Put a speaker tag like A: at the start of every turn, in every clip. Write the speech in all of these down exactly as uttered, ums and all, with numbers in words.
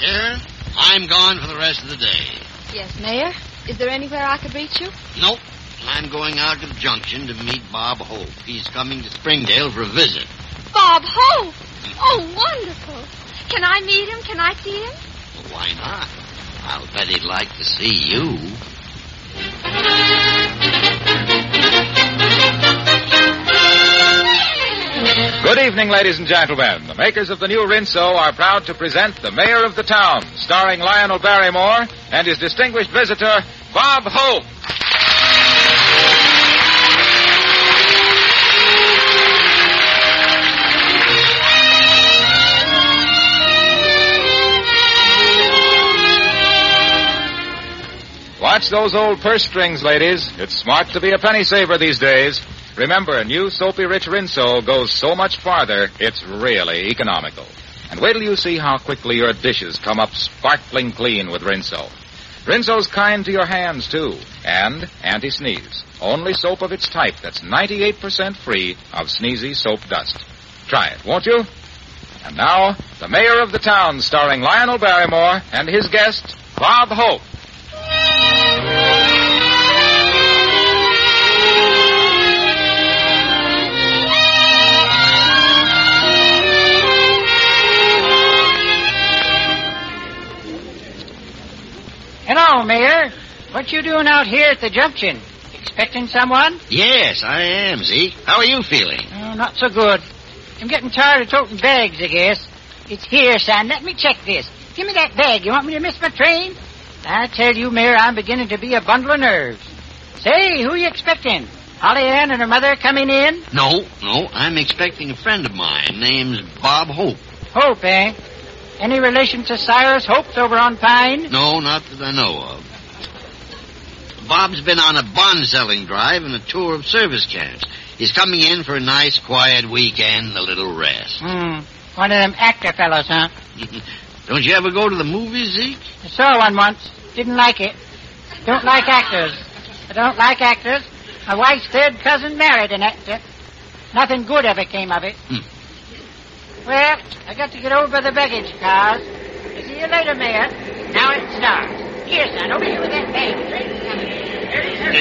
A: Here, I'm gone for the rest of the day.
B: Yes, Mayor. Is there anywhere I could reach you?
A: Nope. I'm going out to the junction to meet Bob Hope. He's coming to Springdale for a visit.
B: Bob Hope! Oh, wonderful. Can I meet him? Can I see him?
A: Well, why not? I'll bet he'd like to see you.
C: Good evening, ladies and gentlemen. The makers of the new Rinso are proud to present The Mayor of the Town, starring Lionel Barrymore and his distinguished visitor, Bob Hope. Watch those old purse strings, ladies. It's smart to be a penny saver these days. Remember, new Soapy Rich Rinso goes so much farther, it's really economical. And wait till you see how quickly your dishes come up sparkling clean with Rinso. Rinso's kind to your hands, too, and anti-sneeze. Only soap of its type that's ninety-eight percent free of sneezy soap dust. Try it, won't you? And now, The Mayor of the Town, starring Lionel Barrymore and his guest, Bob Hope.
D: Hello, Mayor. What you doing out here at the junction? Expecting someone?
A: Yes, I am, Zeke. How are you feeling?
D: Oh, not so good. I'm getting tired of toting bags, I guess. It's here, son. Let me check this. Give me that bag. You want me to miss my train? I tell you, Mayor, I'm beginning to be a bundle of nerves. Say, who are you expecting? Holly Ann and her mother coming in?
A: No, no. I'm expecting a friend of mine. Name's Bob Hope.
D: Hope, eh? Any relation to Cyrus Hope's over on Pine?
A: No, not that I know of. Bob's been on a bond-selling drive and a tour of service camps. He's coming in for a nice, quiet weekend, a little rest.
D: Hmm. One of them actor fellows, huh?
A: Don't you ever go to the movies, Zeke?
D: I saw one once. Didn't like it. Don't like actors. I don't like actors. My wife's third cousin married an actor. Nothing good ever came of it.
A: Hmm.
D: Well, I got to get over the baggage cars. See you later, Mayor. Now it starts. Here, son, over here with that bag. Hurry, hurry,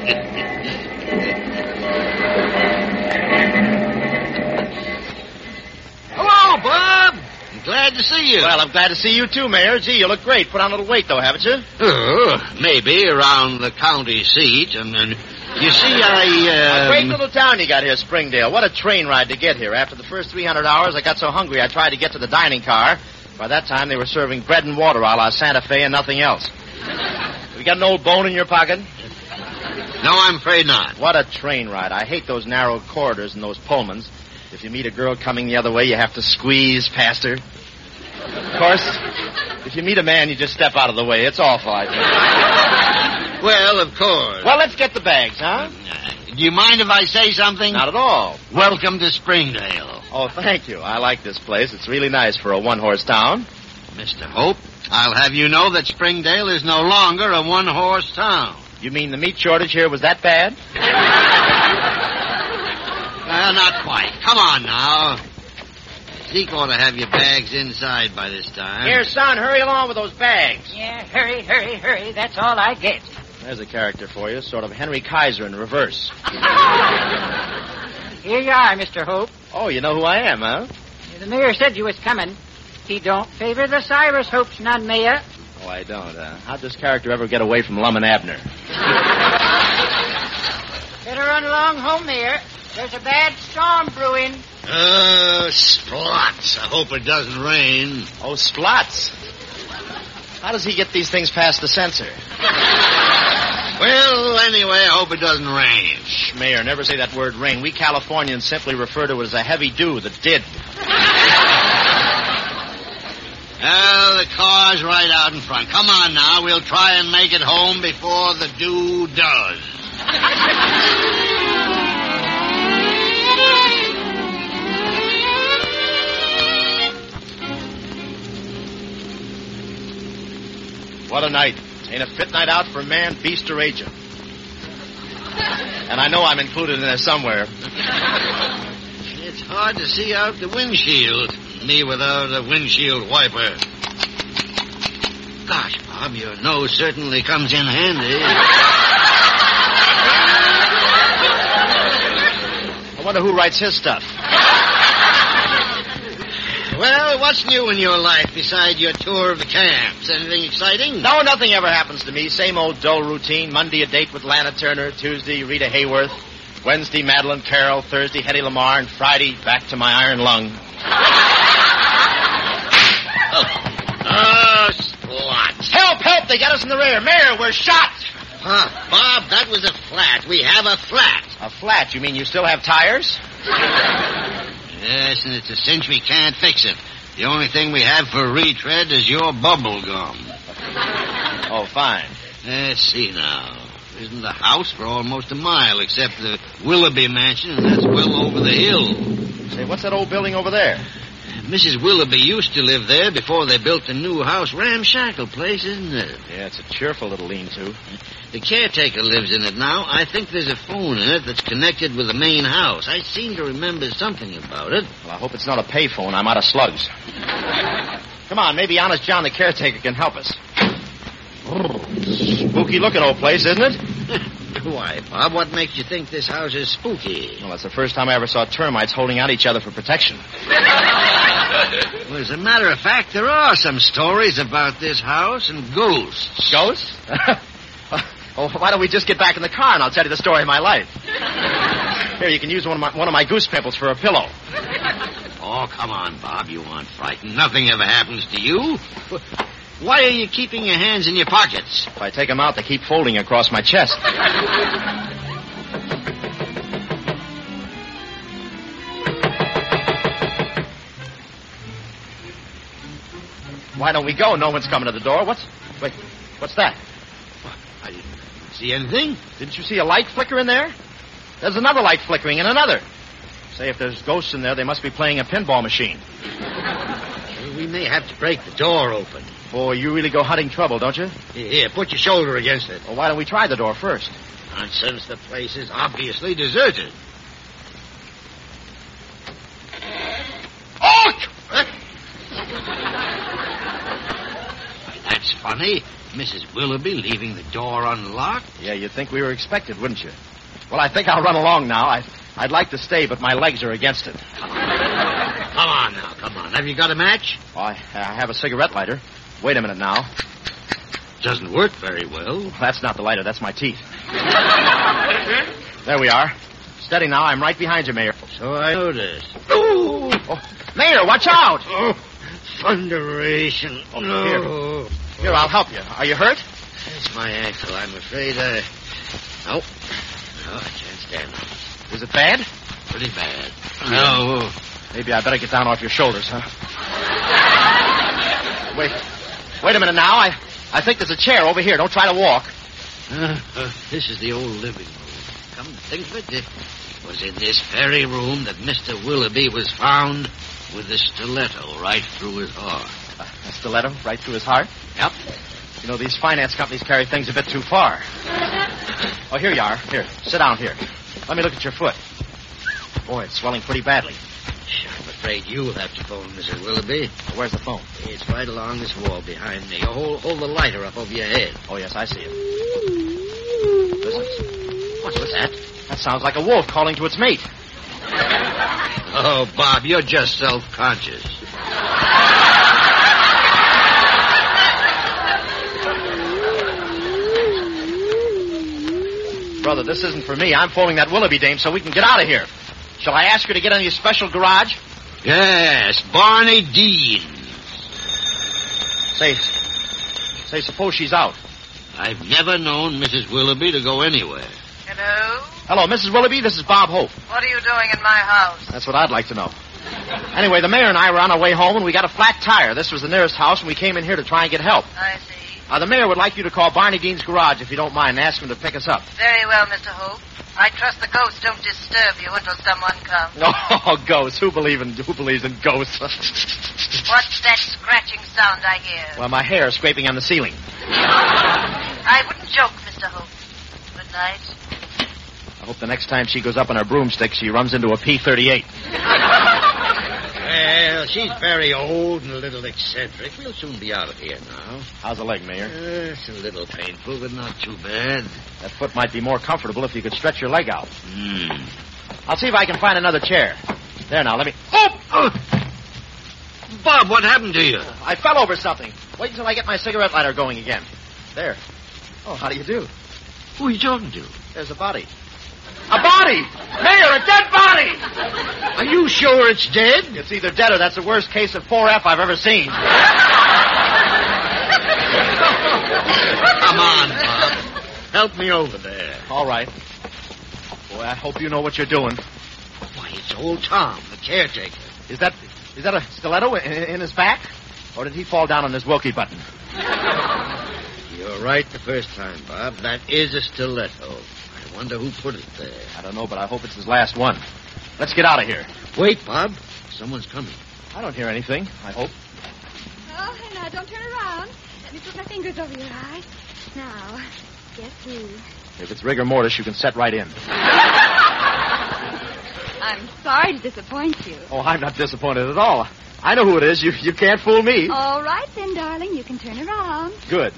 D: hurry.
A: Hello, Bob. I'm glad to see you.
E: Well, I'm glad to see you too, Mayor. Gee, you look great. Put on a little weight, though, haven't you?
A: Oh, maybe around the county seat. And, and you see, I... Uh...
E: A great little town you got here, Springdale. What a train ride to get here. After the first three hundred hours, I got so hungry I tried to get to the dining car. By that time, they were serving bread and water a la Santa Fe and nothing else. You got an old bone in your pocket?
A: No, I'm afraid not.
E: What a train ride. I hate those narrow corridors and those Pullmans. If you meet a girl coming the other way, you have to squeeze past her. Of course, if you meet a man, you just step out of the way. It's awful, I think.
A: Well, of course.
E: Well, let's get the bags, huh?
A: Uh, do you mind if I say something?
E: Not at all.
A: Welcome to Springdale.
E: Oh, thank you. I like this place. It's really nice for a one-horse town.
A: Mister Hope, I'll have you know that Springdale is no longer a one-horse town.
E: You mean the meat shortage here was that bad?
A: Well, not quite. Come on now. Zeke ought to have your bags inside by this time.
E: Here, son, hurry along with those bags.
D: Yeah, hurry, hurry, hurry. That's all I get.
E: There's a character for you, sort of Henry Kaiser in reverse.
D: Here you are, Mister Hope.
E: Oh, you know who I am, huh?
D: The mayor said you was coming. He don't favor the Cyrus Hopes none, Mayor.
E: Oh, I don't, huh? How'd this character ever get away from Lum and Abner?
D: Better run along home, Mayor. There's a bad storm brewing.
A: Uh, splots. I hope it doesn't rain.
E: Oh, splots. How does he get these things past the censor?
A: Well, anyway, I hope it doesn't rain.
E: Shh, Mayor, never say that word rain. We Californians simply refer to it as a heavy dew that did.
A: Well, the car's right out in front. Come on now. We'll try and make it home before the dew does.
E: What a night. Ain't a fit night out for man, beast, or agent. And I know I'm included in there somewhere.
A: It's hard to see out the windshield. Me without a windshield wiper. Gosh, Bob, your nose certainly comes in handy.
E: I wonder who writes his stuff.
A: Well, what's new in your life beside your tour of the camps? Anything exciting?
E: No, nothing ever happens to me. Same old dull routine. Monday, a date with Lana Turner. Tuesday, Rita Hayworth. Wednesday, Madeline Carroll. Thursday, Hedy Lamarr. And Friday, back to my iron lung.
A: Oh, squats.
E: Help, help! They got us in the rear. Mayor, we're shot!
A: Huh, Bob, that was a flat. We have a flat.
E: A flat? You mean you still have tires?
A: Yes, and it's a cinch we can't fix it. The only thing we have for retread is your bubble gum.
E: Oh, fine.
A: Let's see now. Isn't the house for almost a mile, except the Willoughby mansion, and that's well over the hill.
E: Say, what's that old building over there?
A: Missus Willoughby used to live there before they built the new house. Ramshackle place, isn't it?
E: Yeah, it's a cheerful little lean-to.
A: The caretaker lives in it now. I think there's a phone in it that's connected with the main house. I seem to remember something about it.
E: Well, I hope it's not a payphone. I'm out of slugs. Come on, maybe Honest John the caretaker can help us. Spooky-looking old place, isn't it?
A: Why, Bob, what makes you think this house is spooky?
E: Well, that's the first time I ever saw termites holding out each other for protection.
A: Well, as a matter of fact, there are some stories about this house and ghosts.
E: Ghosts? Oh, why don't we just get back in the car and I'll tell you the story of my life. Here, you can use one of my, one of my goose pimples for a pillow.
A: Oh, come on, Bob. You aren't frightened. Nothing ever happens to you. Why are you keeping your hands in your pockets?
E: If I take them out, they keep folding across my chest. Why don't we go? No one's coming to the door. What's... Wait, what's that?
A: I didn't see anything.
E: Didn't you see a light flicker in there? There's another light flickering and another. Say, if there's ghosts in there, they must be playing a pinball machine.
A: Well, we may have to break the door open.
E: Boy, you really go hunting trouble, don't you?
A: Here, put your shoulder against it.
E: Well, why don't we try the door first?
A: Nonsense. The place is obviously deserted. Oh! That's funny. Missus Willoughby leaving the door unlocked.
E: Yeah, you'd think we were expected, wouldn't you? Well, I think I'll run along now. I, I'd like to stay, but my legs are against it.
A: Come on now, come on. Have you got a match?
E: Oh, I, I have a cigarette lighter. Wait a minute now.
A: Doesn't work very well.
E: That's not the lighter. That's my teeth. There we are. Steady now. I'm right behind you, Mayor.
A: So I noticed.
E: Oh, oh Mayor, watch out.
A: Oh, thunderation.
E: Oh,
A: no.
E: Here. Here, I'll help you. Are you hurt?
A: It's my ankle. I'm afraid I... No. No, I can't stand up.
E: Is it bad?
A: Pretty bad. No.
E: Maybe I better get down off your shoulders, huh? Wait. Wait a minute now. I, I think there's a chair over here. Don't try to walk.
A: Uh, uh, this is the old living room. Come to think of it, it was in this very room that Mister Willoughby was found with a stiletto right through his heart.
E: Uh, a stiletto right through his heart?
A: Yep.
E: You know, these finance companies carry things a bit too far. Oh, here you are. Here, sit down here. Let me look at your foot. Boy, it's swelling pretty badly.
A: I'm afraid you'll have to phone Missus Willoughby.
E: Where's the phone?
A: It's right along this wall behind me. Hold, hold the lighter up over your head.
E: Oh, yes, I see it. Listen. What's that? That sounds like a wolf calling to its mate.
A: Oh, Bob, you're just self-conscious.
E: Brother, this isn't for me. I'm phoning that Willoughby dame so we can get out of here. Shall I ask her to get in your special garage?
A: Yes, Barney Dean.
E: Say, say, suppose she's out.
A: I've never known Missus Willoughby to go anywhere.
F: Hello?
E: Hello, Missus Willoughby. This is Bob Hope.
F: What are you doing in my house?
E: That's what I'd like to know. Anyway, the mayor and I were on our way home, and we got a flat tire. This was the nearest house, and we came in here to try and get help.
F: I see.
E: Uh, the mayor would like you to call Barney Dean's garage, if you don't mind, and ask him to pick us up.
F: Very well, Mister Hope. I trust the ghosts don't disturb you until someone comes.
E: Oh, ghosts. Who, believe in, who believes in ghosts?
F: What's that scratching sound I hear?
E: Well, my hair is scraping on the ceiling.
F: I wouldn't joke, Mister Hope. Good night.
E: I hope the next time she goes up on her broomstick, she runs into a P thirty-eight.
A: Well, she's very old and a little eccentric. We'll soon be out of here now.
E: How's the leg, Mayor?
A: Uh, it's a little painful, but not too bad.
E: That foot might be more comfortable if you could stretch your leg out.
A: Hmm.
E: I'll see if I can find another chair. There, now, let me...
A: Oh! oh. Bob, what happened to you?
E: I fell over something. Wait until I get my cigarette lighter going again. There. Oh, how do you do?
A: Who are you talking to?
E: There's a body. A body! Mayor, a dead body!
A: Are you sure it's dead?
E: It's either dead or that's the worst case of four F I've ever seen.
A: Come on, Bob. Help me over there.
E: All right. Boy, I hope you know what you're doing.
A: Why, it's old Tom, the caretaker.
E: Is that is that a stiletto in, in his back? Or did he fall down on his Wilkie button?
A: You're right the first time, Bob. That is a stiletto. I wonder who put it there.
E: I don't know, but I hope it's his last one. Let's get out of here.
A: Wait, Bob. Someone's coming.
E: I don't hear anything, I hope.
B: Oh, now, don't turn around. Let me put my fingers over your eyes. Now, guess who?
E: If it's rigor mortis, you can set right in.
B: I'm sorry to disappoint you.
E: Oh, I'm not disappointed at all. I know who it is. You you can't fool me.
B: All right, then, darling. You can turn around.
E: Good.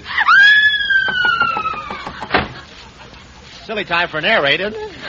E: Silly time for an air raid, isn't it?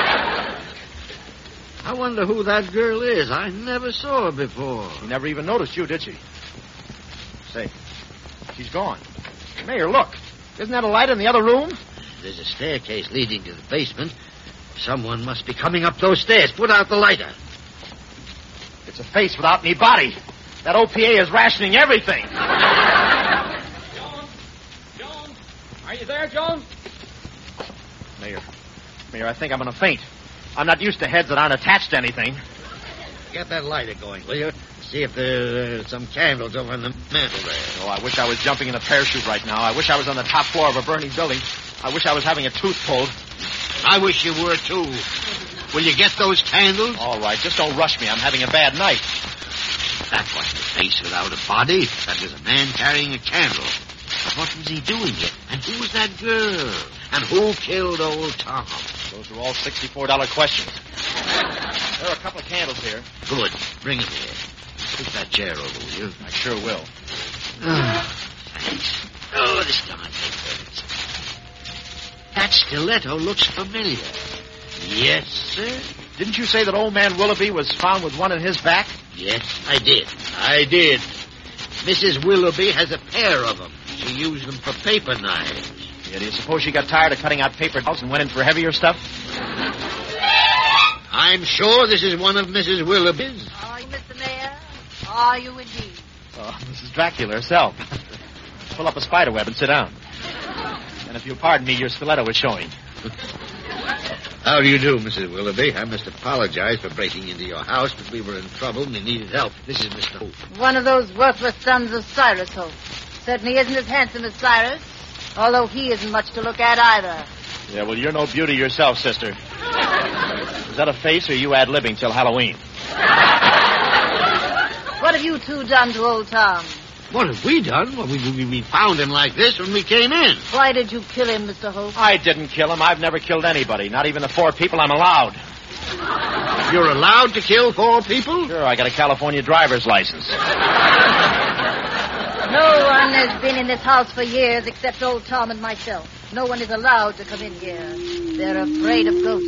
A: I wonder who that girl is. I never saw her before.
E: She never even noticed you, did she? Say, she's gone. Mayor, look. Isn't that a light in the other room?
A: There's a staircase leading to the basement. Someone must be coming up those stairs. Put out the lighter.
E: It's a face without any body. That O P A is rationing everything.
G: Jones? Jones? Are you there, Jones?
E: Mayor. Mayor, I think I'm going to faint. I'm not used to heads that aren't attached to anything.
A: Get that lighter going, will you? See if there's uh, some candles over in the mantel there.
E: Oh, I wish I was jumping in a parachute right now. I wish I was on the top floor of a burning building. I wish I was having a tooth pulled.
A: I wish you were, too. Will you get those candles?
E: All right, just don't rush me. I'm having a bad night.
A: That wasn't a face without a body. That was a man carrying a candle. But what was he doing here? And who was that girl? And who killed old Tom?
E: Those are all sixty-four dollar questions. There are a couple of candles here.
A: Good. Bring them here. Take that chair over, will you?
E: I sure will.
A: Oh, thanks. Oh, this darn thing hurts. That stiletto looks familiar. Yes, sir.
E: Didn't you say that old man Willoughby was found with one in his back?
A: Yes, I did. I did. Missus Willoughby has a pair of them. She used them for paper knives.
E: Yeah, do you suppose she got tired of cutting out paper dolls and went in for heavier stuff?
A: I'm sure this is one of Missus Willoughby's.
F: Are you, Mister Mayor? Are you indeed?
E: Oh, Missus Dracula herself. Pull up a spider web and sit down. And if you'll pardon me, your stiletto is showing.
A: How do you do, Missus Willoughby? I must apologize for breaking into your house, but we were in trouble and we needed help. This is Mister Hope.
F: One of those worthless sons of Cyrus Hope. Certainly isn't as handsome as Cyrus, although he isn't much to look at either.
E: Yeah, well, you're no beauty yourself, sister. Is that a face or you ad-libbing till Halloween?
F: What have you two done to old Tom?
A: What have we done? Well, we, we, we found him like this when we came in.
F: Why did you kill him, Mister Hope?
E: I didn't kill him. I've never killed anybody, not even the four people I'm allowed.
A: You're allowed to kill four people?
E: Sure, I got a California driver's license.
F: No one has been in this house for years except old Tom and myself. No one is allowed to come in here. They're afraid of ghosts.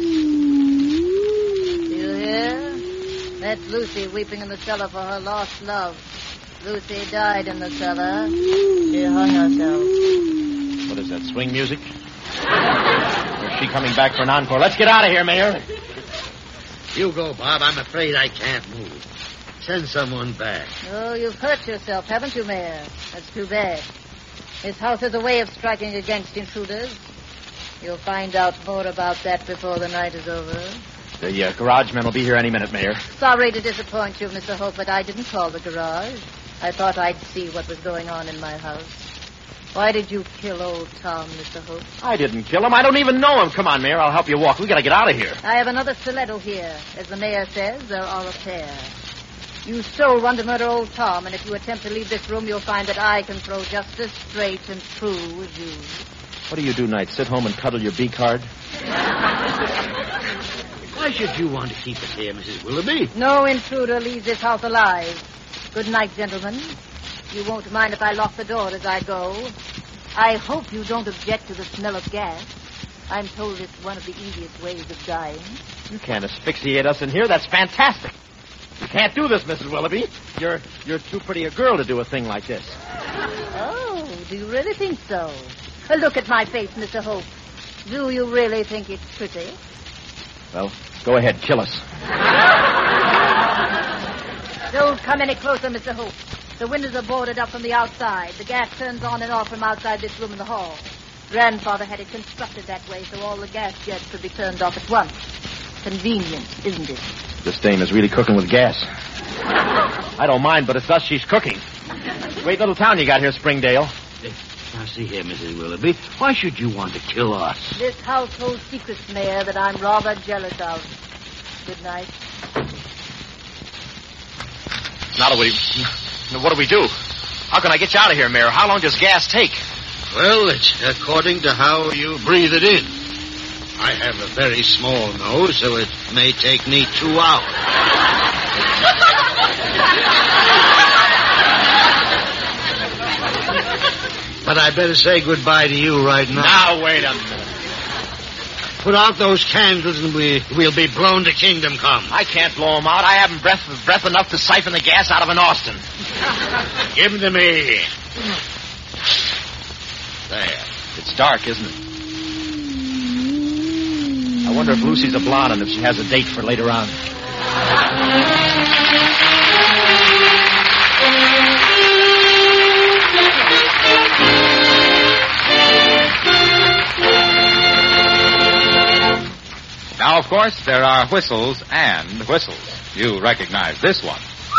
F: Do you hear? That's Lucy weeping in the cellar for her lost love. Lucy died in the cellar. She hung herself.
E: What is that, swing music? Or is she coming back for an encore? Let's get out of here, Mayor.
A: You go, Bob. I'm afraid I can't move. Send someone back.
F: Oh, you've hurt yourself, haven't you, Mayor? That's too bad. This house has a way of striking against intruders. You'll find out more about that before the night is over.
E: The uh, garage men will be here any minute, Mayor.
F: Sorry to disappoint you, Mister Hope, but I didn't call the garage. I thought I'd see what was going on in my house. Why did you kill old Tom, Mister Hope?
E: I didn't kill him. I don't even know him. Come on, Mayor. I'll help you walk. We gotta get out of here.
F: I have another stiletto here. As the mayor says, there are a pair. You stole one to murder old Tom, and if you attempt to leave this room, you'll find that I can throw just as straight and true as you.
E: What do you do, Knight? Sit home and cuddle your B card?
A: Why should you want to keep us here, Missus Willoughby?
F: No intruder leaves this house alive. Good night, gentlemen. You won't mind if I lock the door as I go. I hope you don't object to the smell of gas. I'm told it's one of the easiest ways of dying.
E: You can't asphyxiate us in here. That's fantastic. You can't do this, Missus Willoughby. You're you're too pretty a girl to do a thing like this.
F: Oh, do you really think so? Uh, Look at my face, Mister Hope. Do you really think it's pretty?
E: Well, go ahead, kill us.
F: Don't come any closer, Mister Hope. The windows are boarded up from the outside. The gas turns on and off from outside this room in the hall. Grandfather had it constructed that way so all the gas jets could be turned off at once. Convenient, isn't it?
E: This dame is really cooking with gas. I don't mind, but it's us she's cooking. Great little town you got here, Springdale.
A: Now, see here, Missus Willoughby. Why should you want to kill us?
F: This household secrets, Mayor, that I'm rather jealous of. Good night.
E: Now, do we, what do we do? How can I get you out of here, Mayor? How long does gas take?
A: Well, it's according to how you breathe it in. I have a very small nose, so it may take me two hours. But I better say goodbye to you right now.
E: Now, wait a minute.
A: Put out those candles and we, we'll be blown to kingdom come.
E: I can't blow them out. I haven't breath, breath enough to siphon the gas out of an Austin.
A: Give them to me.
E: There. It's dark, isn't it? I wonder if Lucy's a blonde and if she has a date for later on.
C: Now, of course, there are whistles and whistles. You recognize this one.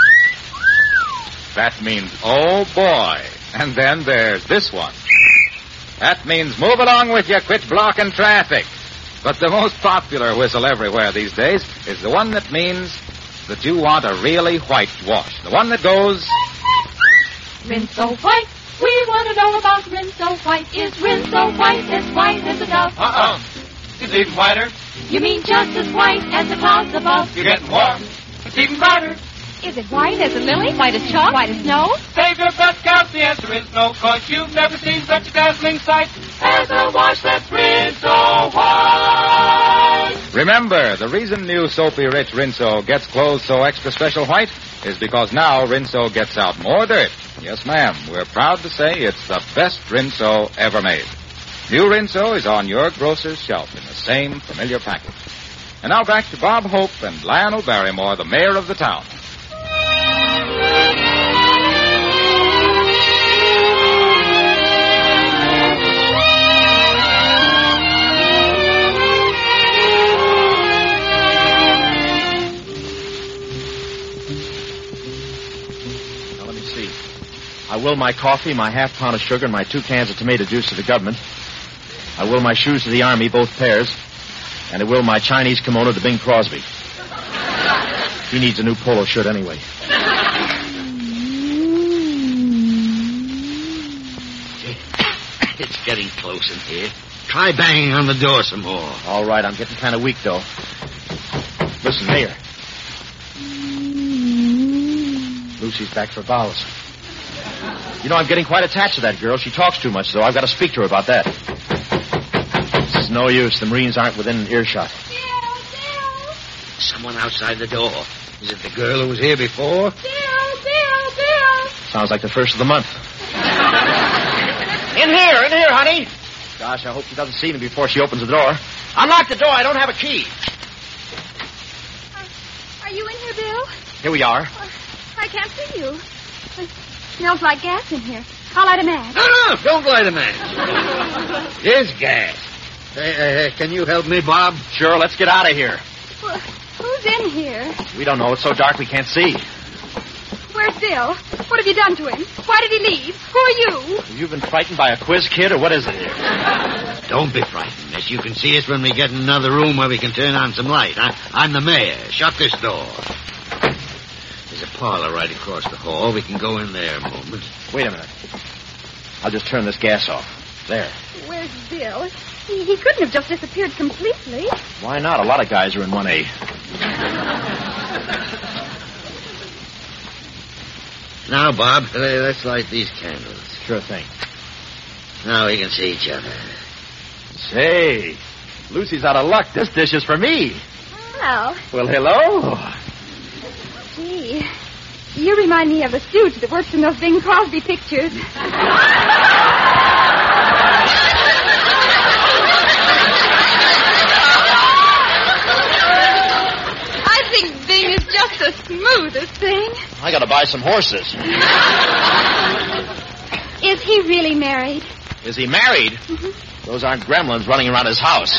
C: That means, oh, boy. And then there's this one. That means move along with you, quit blocking traffic. But the most popular whistle everywhere these days is the one that means that you want a really white wash. The one that goes...
H: Rinse so white, we want to know about rinse so white. Is rinse so white as white as a dove?
G: Uh-uh. It's even whiter.
H: You mean just as white as the clouds above?
G: You're getting warm. It's even brighter.
B: Is it white as a lily? White as chalk? White as snow?
G: Save your breath, count. The answer is no, cause you've never seen such a dazzling sight as a wash that's rinse so white.
C: Remember, the reason new Soapy Rich Rinso gets clothes so extra special white is because now Rinso gets out more dirt. Yes, ma'am. We're proud to say it's the best Rinso ever made. New Rinso is on your grocer's shelf in the same familiar package. And now back to Bob Hope and Lionel Barrymore, the mayor of the town.
E: Now, let me see. I will my coffee, my half pound of sugar, and my two cans of tomato juice to the government. I will my shoes to the Army, both pairs. And I will my Chinese kimono to Bing Crosby. He needs a new polo shirt anyway.
A: It's getting close in here. Try banging on the door some more.
E: All right, I'm getting kind of weak, though. Listen, Mayor. Lucy's back for vows. You know, I'm getting quite attached to that girl. She talks too much, though. I've got to speak to her about that. This is no use. The Marines aren't within earshot.
A: Someone outside the door. Is it the girl who was here before?
E: Sounds like the first of the month. In here, in here, honey. Gosh, I hope she doesn't see me before she opens the door. Unlock the door. I don't have a key.
B: Are, are you in here, Bill?
E: Here we are.
B: Uh, I can't see you. It smells like gas in here. I'll light a match.
A: No, no, don't light a match. Here's gas. Hey, uh, can you help me, Bob?
E: Sure, let's get out of here.
B: Well, who's in here?
E: We don't know. It's so dark we can't see.
B: Where's Bill? What have you done to him? Why did he leave? Who are you?
E: Have you been frightened by a quiz kid, or what is it here?
A: Don't be frightened, miss. You can see us when we get in another room where we can turn on some light. I, I'm the mayor. Shut this door. There's a parlor right across the hall. We can go in there a moment.
E: Wait a minute. I'll just turn this gas off. There.
B: Where's Bill? He, he couldn't have just disappeared completely.
E: Why not? A lot of guys are in one A.
A: Now, Bob, uh, let's light these candles.
E: Sure thing.
A: Now we can see each other.
E: Say, Lucy's out of luck. This dish is for me.
B: Hello.
E: Well, hello.
B: Gee, you remind me of a stooge that works in those Bing Crosby pictures. I think Bing is just the smoothest thing.
E: I gotta buy some horses.
B: Is he really married?
E: Is he married?
B: Mm-hmm.
E: Those aren't gremlins running around his house.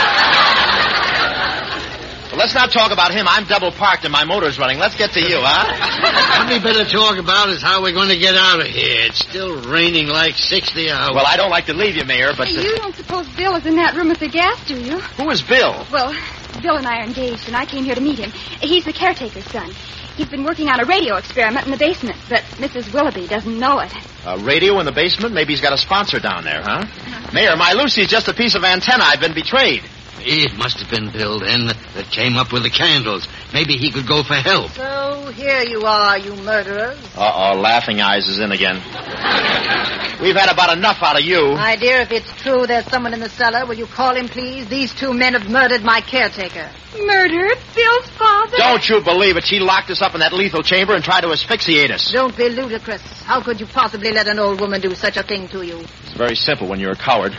E: Well, let's not talk about him. I'm double parked and my motor's running. Let's get to you, huh?
A: What we better talk about is how we're going to get out of here. It's still raining like sixty hours.
E: Well, I don't like to leave you, Mayor, but...
B: You don't suppose Bill is in that room with the gas, do you?
E: Who is Bill?
B: Well, Bill and I are engaged, and I came here to meet him. He's the caretaker's son. He's been working on a radio experiment in the basement, but Missus Willoughby doesn't know it.
E: A radio in the basement? Maybe he's got a sponsor down there, huh? Mayor, my Lucy's just a piece of antenna. I've been betrayed.
A: It must have been Bill then that, that came up with the candles. Maybe he could go for help.
F: So here you are, you murderers.
E: Uh-oh, Laughing Eyes is in again. We've had about enough out of you.
F: My dear, if it's true there's someone in the cellar, will you call him, please? These two men have murdered my caretaker.
B: Murdered? Bill's father?
E: Don't you believe it. She locked us up in that lethal chamber and tried to asphyxiate us.
F: Don't be ludicrous. How could you possibly let an old woman do such a thing to you?
E: It's very simple when you're a coward.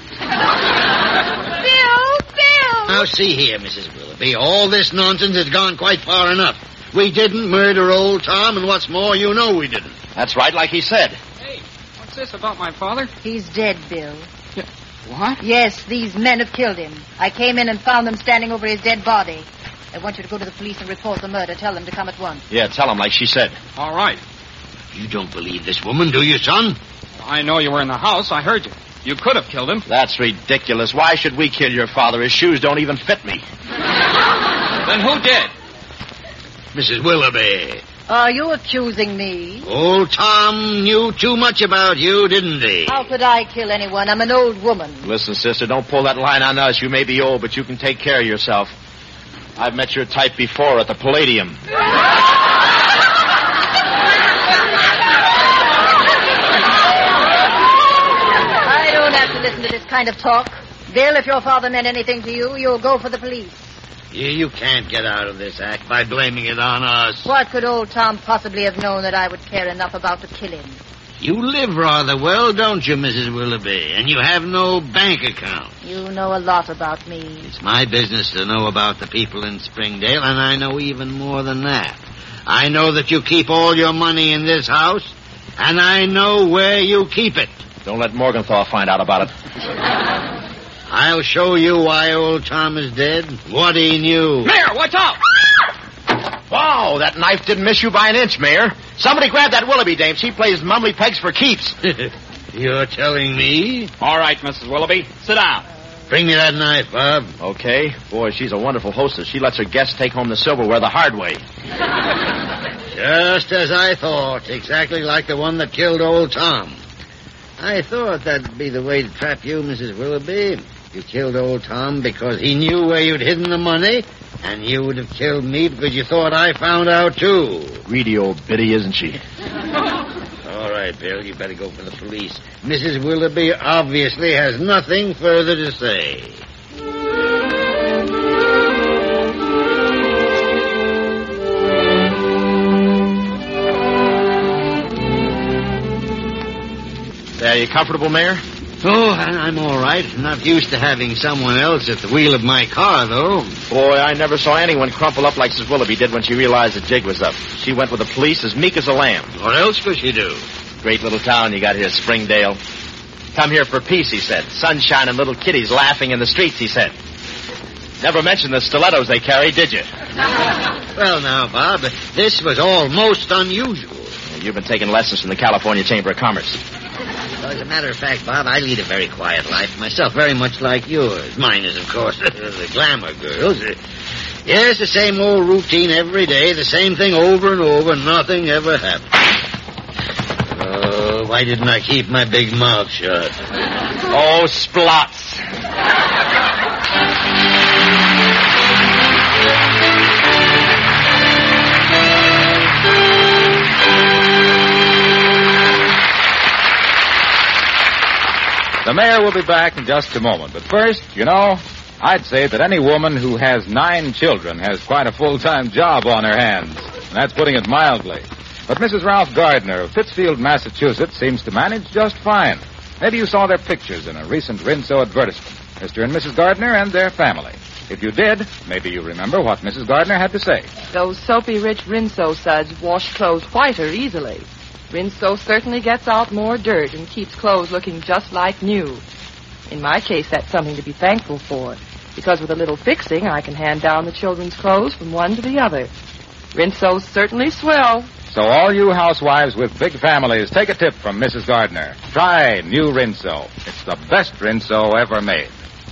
B: Bill! Bill!
A: Now, see here, Missus Willoughby. All this nonsense has gone quite far enough. We didn't murder old Tom, and what's more, you know we didn't.
E: That's right, like he said.
I: Hey, what's this about my father?
F: He's dead, Bill.
I: Yeah, what?
F: Yes, these men have killed him. I came in and found them standing over his dead body. I want you to go to the police and report the murder. Tell them to come at once.
E: Yeah, tell him like she said.
I: All right.
A: You don't believe this woman, do you, son?
I: I know you were in the house. I heard you. You could have killed him.
E: That's ridiculous. Why should we kill your father? His shoes don't even fit me.
I: Then who did?
A: Missus Willoughby.
F: Are you accusing me?
A: Old Tom knew too much about you, didn't he?
F: How could I kill anyone? I'm an old woman.
E: Listen, sister, don't pull that line on us. You may be old, but you can take care of yourself. I've met your type before at the Palladium.
F: I don't have to listen to this kind of talk. Bill, if your father meant anything to you, you'll go for the police.
A: You, you can't get out of this act by blaming it on us.
F: What could old Tom possibly have known that I would care enough about to kill him?
A: You live rather well, don't you, Missus Willoughby? And you have no bank account.
F: You know a lot about me.
A: It's my business to know about the people in Springdale, and I know even more than that. I know that you keep all your money in this house, and I know where you keep it.
E: Don't let Morgenthau find out about it.
A: I'll show you why old Tom is dead, what he knew.
I: Mayor, watch out!
E: Wow, that knife didn't miss you by an inch, Mayor. Somebody grab that Willoughby dame. She plays mumbly pegs for keeps.
A: You're telling me?
I: All right, Missus Willoughby, sit down.
A: Bring me that knife, Bob.
E: Okay. Boy, she's a wonderful hostess. She lets her guests take home the silverware the hard way.
A: Just as I thought. Exactly like the one that killed old Tom. I thought that'd be the way to trap you, Missus Willoughby. You killed old Tom because he knew where you'd hidden the money, and you would have killed me because you thought I found out, too.
E: Greedy old biddy, isn't she?
A: All right, Bill, you better go for the police. Missus Willoughby obviously has nothing further to say.
E: Are you comfortable, Mayor?
A: Oh, I'm all right. Not used to having someone else at the wheel of my car, though.
E: Boy, I never saw anyone crumple up like Missus Willoughby did when she realized the jig was up. She went with the police as meek as a lamb.
A: What else could she do?
E: Great little town you got here, Springdale. Come here for peace, he said. Sunshine and little kiddies laughing in the streets, he said. Never mentioned the stilettos they carry, did you?
A: Well, now, Bob, this was almost unusual.
E: You've been taking lessons from the California Chamber of Commerce.
A: Well, as a matter of fact, Bob, I lead a very quiet life myself, very much like yours. Mine is, of course, the glamour girls. Yes, the same old routine every day, the same thing over and over, nothing ever happens. Oh, why didn't I keep my big mouth shut?
E: Oh, splots.
C: The mayor will be back in just a moment. But first, you know, I'd say that any woman who has nine children has quite a full-time job on her hands. And that's putting it mildly. But Missus Ralph Gardner of Pittsfield, Massachusetts, seems to manage just fine. Maybe you saw their pictures in a recent Rinso advertisement. Mister and Missus Gardner and their family. If you did, maybe you remember what Missus Gardner had to say.
J: Those soapy rich Rinso suds wash clothes whiter easily. Rinso certainly gets out more dirt and keeps clothes looking just like new. In my case, that's something to be thankful for, because with a little fixing, I can hand down the children's clothes from one to the other. Rinso's certainly swell.
C: So all you housewives with big families, take a tip from Missus Gardner. Try new Rinso. It's the best Rinso ever made.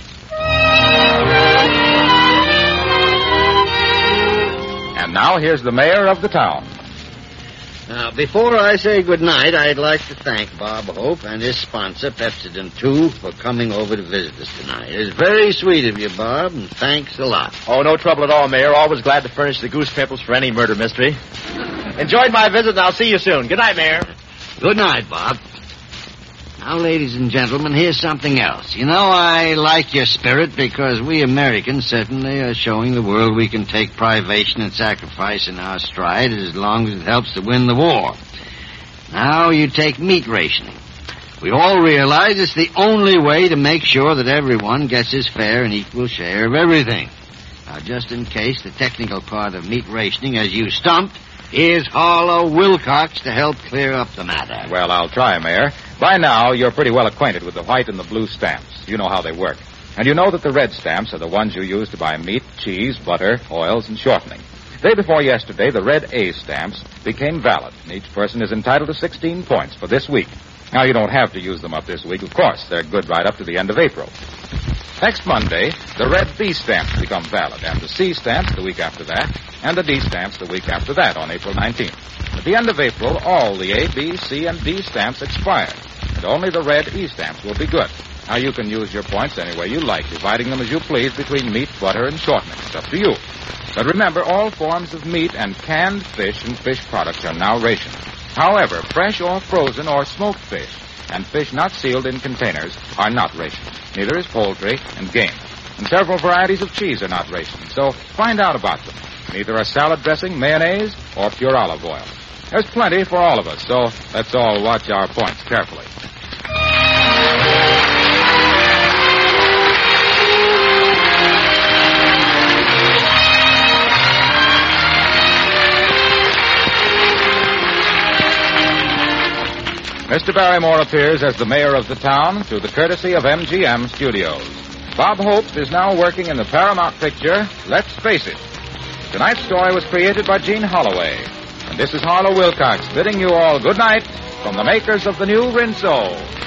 C: And now here's the mayor of the town.
A: Now, before I say goodnight, I'd like to thank Bob Hope and his sponsor, Pepsodent two, for coming over to visit us tonight. It's very sweet of you, Bob, and thanks a lot.
E: Oh, no trouble at all, Mayor. Always glad to furnish the goose pimples for any murder mystery. Enjoyed my visit, and I'll see you soon. Good night, Mayor.
A: Good night, Bob. Now, ladies and gentlemen, here's something else. You know, I like your spirit because we Americans certainly are showing the world we can take privation and sacrifice in our stride as long as it helps to win the war. Now you take meat rationing. We all realize it's the only way to make sure that everyone gets his fair and equal share of everything. Now, just in case the technical part of meat rationing as you stumped, here's Harlow Wilcox to help clear up the matter.
C: Well, I'll try, Mayor. By now, you're pretty well acquainted with the white and the blue stamps. You know how they work. And you know that the red stamps are the ones you use to buy meat, cheese, butter, oils, and shortening. Day before yesterday, the red A stamps became valid, and each person is entitled to sixteen points for this week. Now, you don't have to use them up this week, of course. They're good right up to the end of April. Next Monday, the red B stamps become valid, and the C stamps the week after that, and the D stamps the week after that on April nineteenth. At the end of April, all the A, B, C, and D stamps expire, and only the red E stamps will be good. Now, you can use your points any way you like, dividing them as you please between meat, butter, and shortening. It's up to you. But remember, all forms of meat and canned fish and fish products are now rationed. However, fresh or frozen or smoked fish and fish not sealed in containers are not rationed. Neither is poultry and game. And several varieties of cheese are not rationed, so find out about them. Neither are salad dressing, mayonnaise, or pure olive oil. There's plenty for all of us, so let's all watch our points carefully. Mister Barrymore appears as the mayor of the town through the courtesy of M G M Studios. Bob Hope is now working in the Paramount picture, Let's Face It. Tonight's story was created by Gene Holloway. And this is Harlow Wilcox bidding you all good night from the makers of the new Rinso.